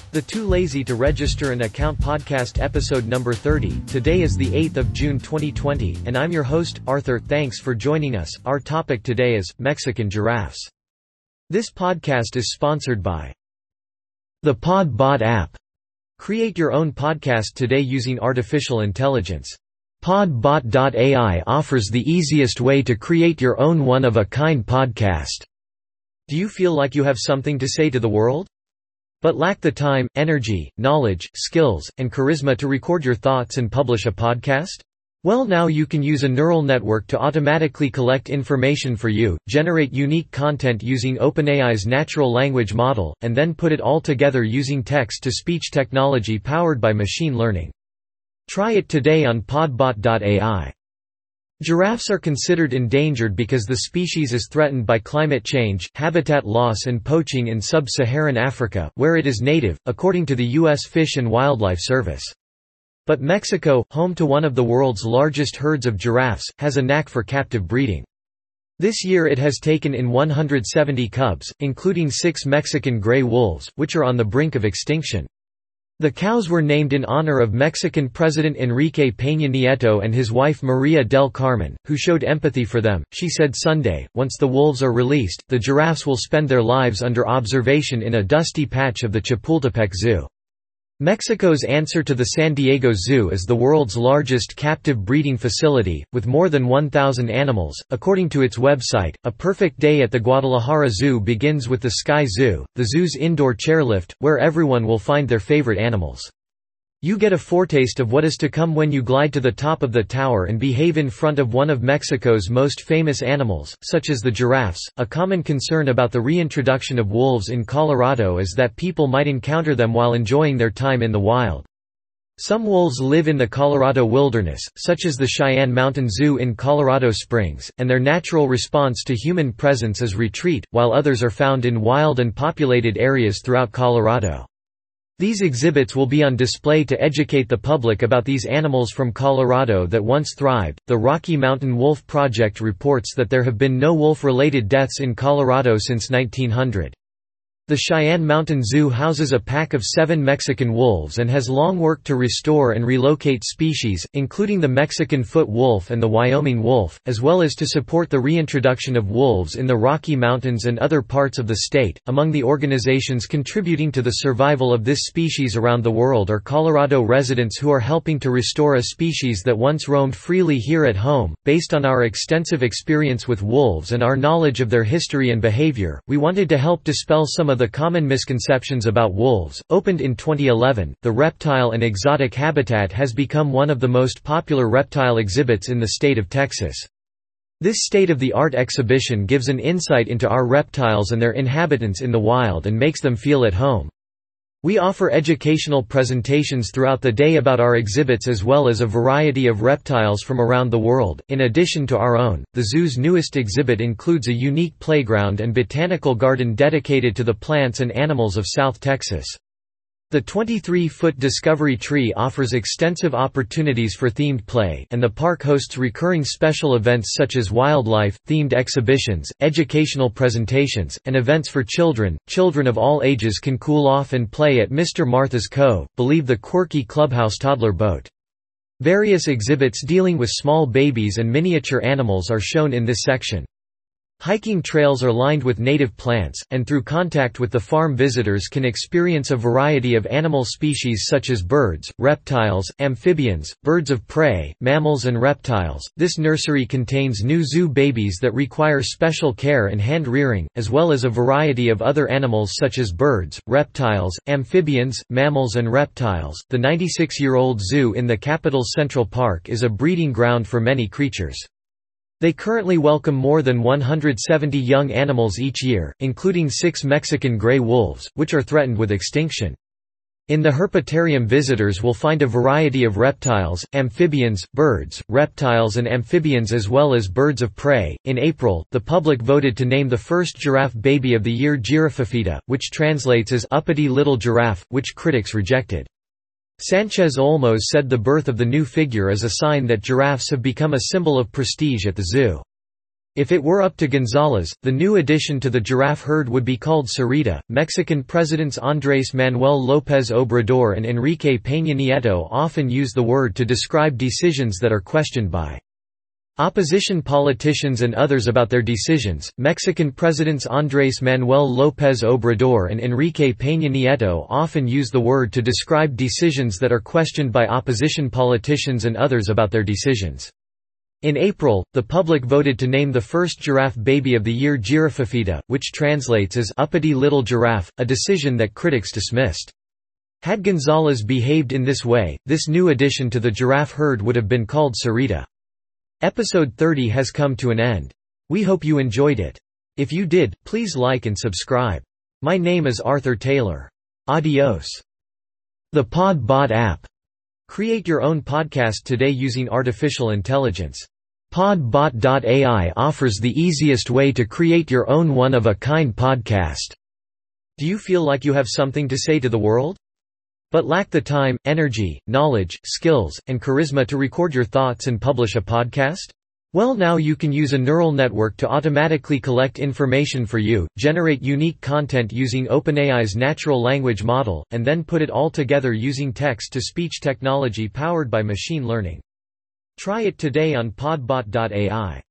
The Too Lazy to Register an Account podcast episode number 30. Today is the 8th of June 2020, and I'm your host, Arthur. Thanks for joining us. Our topic today is Mexican giraffes. This podcast is sponsored by the PodBot app. Create your own podcast today using artificial intelligence. PodBot.ai offers the easiest way to create your own one-of-a-kind podcast. Do you feel like you have something to say to the world, but lack the time, energy, knowledge, skills, and charisma to record your thoughts and publish a podcast? Well, now you can use a neural network to automatically collect information for you, generate unique content using OpenAI's natural language model, and then put it all together using text-to-speech technology powered by machine learning. Try it today on podbot.ai. Giraffes are considered endangered because the species is threatened by climate change, habitat loss and poaching in sub-Saharan Africa, where it is native, according to the U.S. Fish and Wildlife Service. But Mexico, home to one of the world's largest herds of giraffes, has a knack for captive breeding. This year it has taken in 170 cubs, including 6 Mexican gray wolves, which are on the brink of extinction. The cows were named in honor of Mexican President Enrique Peña Nieto and his wife María del Carmen, who showed empathy for them. She said Sunday, once the wolves are released, the giraffes will spend their lives under observation in a dusty patch of the Chapultepec Zoo. Mexico's answer to the San Diego Zoo is the world's largest captive breeding facility, with more than 1,000 animals. According to its website, a perfect day at the Guadalajara Zoo begins with the Sky Zoo, the zoo's indoor chairlift, where everyone will find their favorite animals. You get a foretaste of what is to come when you glide to the top of the tower and behave in front of one of Mexico's most famous animals, such as the giraffes. A common concern about the reintroduction of wolves in Colorado is that people might encounter them while enjoying their time in the wild. Some wolves live in the Colorado wilderness, such as the Cheyenne Mountain Zoo in Colorado Springs, and their natural response to human presence is retreat, while others are found in wild and populated areas throughout Colorado. These exhibits will be on display to educate the public about these animals from Colorado that once thrived. The Rocky Mountain Wolf Project reports that there have been no wolf-related deaths in Colorado since 1900. The Cheyenne Mountain Zoo houses a pack of 7 Mexican wolves and has long worked to restore and relocate species, including the Mexican foot wolf and the Wyoming wolf, as well as to support the reintroduction of wolves in the Rocky Mountains and other parts of the state. Among the organizations contributing to the survival of this species around the world are Colorado residents who are helping to restore a species that once roamed freely here at home. Based on our extensive experience with wolves and our knowledge of their history and behavior, we wanted to help dispel some of the common misconceptions about wolves. Opened in 2011, the Reptile and Exotic Habitat has become one of the most popular reptile exhibits in the state of Texas. This state-of-the-art exhibition gives an insight into our reptiles and their inhabitants in the wild and makes them feel at home. We offer educational presentations throughout the day about our exhibits as well as a variety of reptiles from around the world. In addition to our own, the zoo's newest exhibit includes a unique playground and botanical garden dedicated to the plants and animals of South Texas. The 23-foot Discovery Tree offers extensive opportunities for themed play, and the park hosts recurring special events such as wildlife-themed exhibitions, educational presentations, and events for children. Children of all ages can cool off and play at Mr. Martha's Cove, believe the quirky Clubhouse toddler boat. Various exhibits dealing with small babies and miniature animals are shown in this section. Hiking trails are lined with native plants, and through contact with the farm visitors can experience a variety of animal species such as birds, reptiles, amphibians, birds of prey, mammals and reptiles. This nursery contains new zoo babies that require special care and hand-rearing, as well as a variety of other animals such as birds, reptiles, amphibians, mammals and reptiles. The 96-year-old zoo in the capital's Central Park is a breeding ground for many creatures. They currently welcome more than 170 young animals each year, including 6 Mexican gray wolves, which are threatened with extinction. In the herpetarium, visitors will find a variety of reptiles, amphibians, birds, reptiles and amphibians as well as birds of prey. In April, the public voted to name the first giraffe baby of the year Giraffafita, which translates as uppity little giraffe, which critics rejected. Sanchez Olmos said the birth of the new figure is a sign that giraffes have become a symbol of prestige at the zoo. If it were up to Gonzalez, the new addition to the giraffe herd would be called Sarita. Mexican presidents Andrés Manuel López Obrador and Enrique Peña Nieto often use the word to describe decisions that are questioned by opposition politicians and others about their decisions. Mexican presidents Andrés Manuel López Obrador and Enrique Peña Nieto often use the word to describe decisions that are questioned by opposition politicians and others about their decisions. In April, the public voted to name the first giraffe baby of the year Girafafita, which translates as uppity little giraffe, a decision that critics dismissed. Had Gonzalez behaved in this way, this new addition to the giraffe herd would have been called Sarita. Episode 30 has come to an end. We hope you enjoyed it. If you did, please like and subscribe. My name is Arthur Taylor. Adios. The Podbot app. Create your own podcast today using artificial intelligence. Podbot.ai offers the easiest way to create your own one-of-a-kind podcast. Do you feel like you have something to say to the world, but lack the time, energy, knowledge, skills, and charisma to record your thoughts and publish a podcast? Well, now you can use a neural network to automatically collect information for you, generate unique content using OpenAI's natural language model, and then put it all together using text-to-speech technology powered by machine learning. Try it today on podbot.ai.